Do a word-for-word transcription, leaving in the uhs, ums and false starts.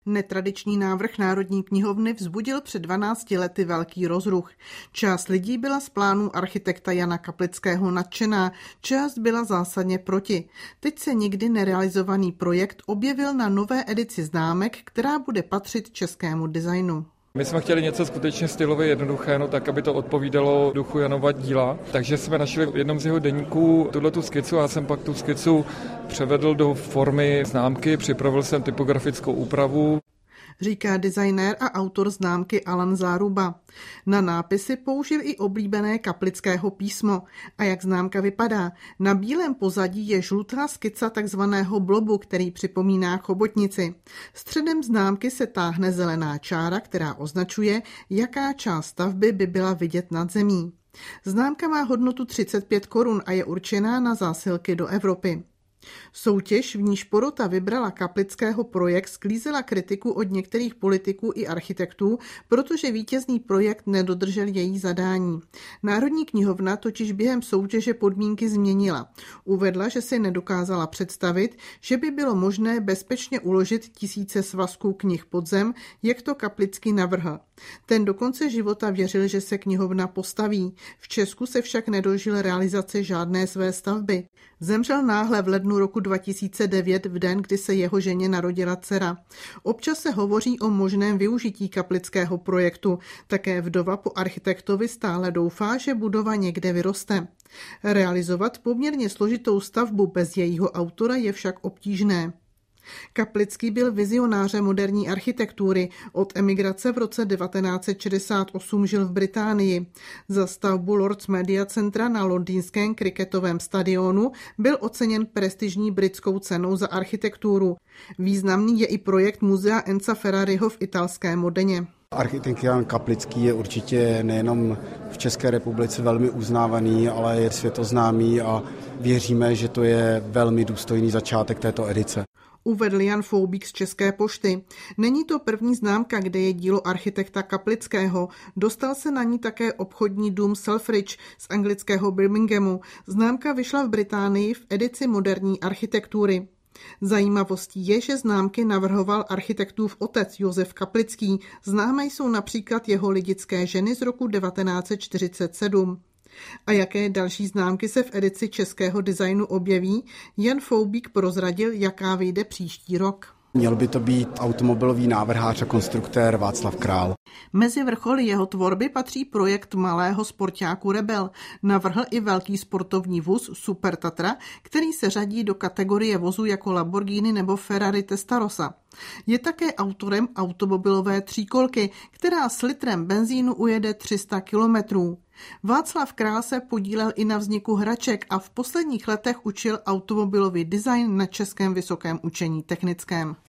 Netradiční návrh Národní knihovny vzbudil před dvanácti lety velký rozruch. Část lidí byla z plánů architekta Jana Kaplického nadšená, část byla zásadně proti. Teď se nikdy nerealizovaný projekt objevil na nové edici známek, která bude patřit českému designu. My jsme chtěli něco skutečně stylově jednoduché, no tak, aby to odpovídalo duchu Janova díla. Takže jsme našli v jednom z jeho deníků tuhletu skicu a já jsem pak tu skicu převedl do formy známky, připravil jsem typografickou úpravu. Říká designér a autor známky Alan Záruba. Na nápisy použil i oblíbené Kaplického písmo. A jak známka vypadá? Na bílém pozadí je žlutá skica takzvaného blobu, který připomíná chobotnici. Středem známky se táhne zelená čára, která označuje, jaká část stavby by byla vidět nad zemí. Známka má hodnotu třicet pět korun a je určená na zásilky do Evropy. Soutěž, v níž porota vybrala Kaplického projekt, sklízela kritiku od některých politiků i architektů, protože vítězný projekt nedodržel její zadání. Národní knihovna totiž během soutěže podmínky změnila. Uvedla, že si nedokázala představit, že by bylo možné bezpečně uložit tisíce svazků knih pod zem, jak to Kaplický navrhl. Ten do konce života věřil, že se knihovna postaví. V Česku se však nedožil realizace žádné své stavby. Zemřel náhle v lednu roku dva tisíce devět, v den, kdy se jeho ženě narodila dcera. Občas se hovoří o možném využití Kaplického projektu. Také vdova po architektovi stále doufá, že budova někde vyroste. Realizovat poměrně složitou stavbu bez jejího autora je však obtížné. Kaplický byl vizionářem moderní architektury. Od emigrace v roce devatenáct set šedesát osm žil v Británii. Za stavbu Lord's Media Centra na londýnském kriketovém stadionu byl oceněn prestižní britskou cenou za architekturu. Významný je i projekt muzea Enza Ferrariho v italské Modeně. Architekt Jan Kaplický je určitě nejenom v České republice velmi uznávaný, ale je světoznámý a věříme, že to je velmi důstojný začátek této edice. Uvedl Jan Foubík z České pošty. Není to první známka, kde je dílo architekta Kaplického. Dostal se na ní také obchodní dům Selfridge z anglického Birminghamu. Známka vyšla v Británii v edici moderní architektury. Zajímavostí je, že známky navrhoval architektův otec Josef Kaplický. Známé jsou například jeho lidické ženy z roku devatenáct set čtyřicet sedm. A jaké další známky se v edici českého designu objeví? Jan Foubík prozradil, jaká vyjde příští rok. Měl by to být automobilový návrhář a konstruktér Václav Král. Mezi vrcholy jeho tvorby patří projekt malého sportáku Rebel. Navrhl i velký sportovní vůz Super Tatra, který se řadí do kategorie vozu jako Lamborghini nebo Ferrari Testarossa. Je také autorem automobilové tříkolky, která s litrem benzínu ujede tři sta kilometrů. Václav Král se podílel i na vzniku hraček a v posledních letech učil automobilový design na Českém vysokém učení technickém.